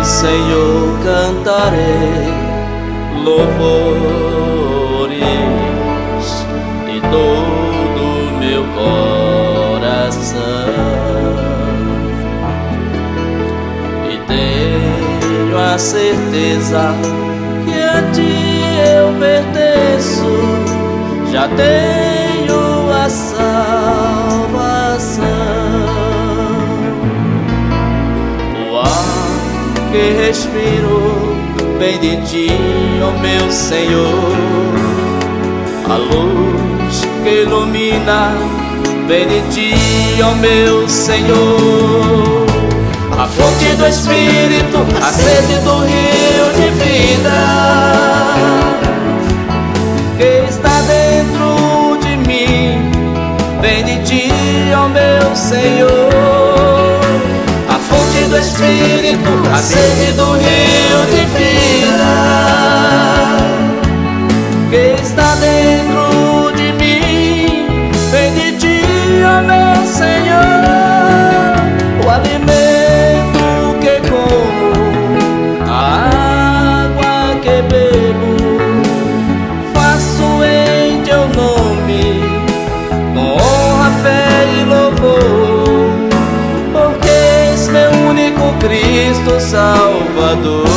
Senhor, cantarei louvores de todo o meu coração, e tenho a certeza que a Ti eu pertenço, já tenho a salvação. O ar que respiro vem de Ti, ó meu Senhor. A luz que ilumina vem de Ti, ó meu Senhor. A fonte do Espírito, a sede do rio de vida que está dentro de mim, vem de Ti, ó meu Senhor. A fonte do Espírito, a sede do rio de vida que está dentro de mim, vem de Ti, ó meu Senhor. O alimento que como, a água que bebo, faço em Teu nome, com honra, fé e louvor, porque és meu único Cristo Salvador.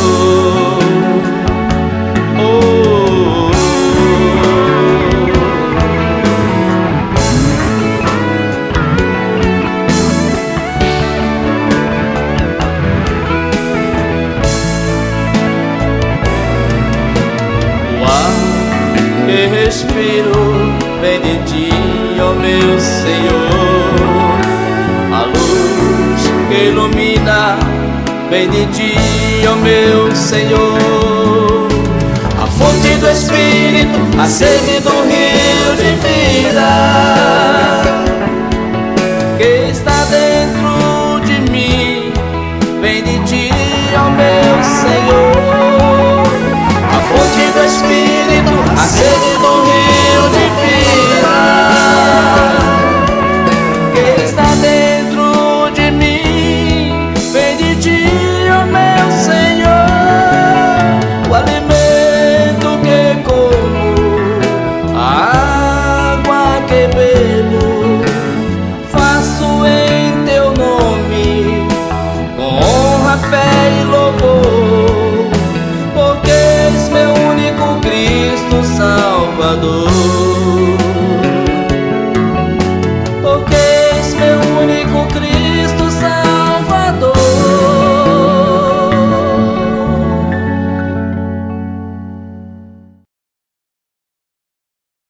Que respiro vem de Ti, ó meu Senhor. A luz que ilumina vem de Ti, ó meu Senhor. A fonte do Espírito, a sede do rio de vida que está dentro de mim, vem de Ti, ó meu Senhor. A fonte do Espírito, a sede do rio de vida que está dentro de mim, vem de Ti, ó meu Senhor. O alimento que como, a água que bebo, faço em Teu nome, com honra, fé e louvor, porque és meu único Cristo Salvador.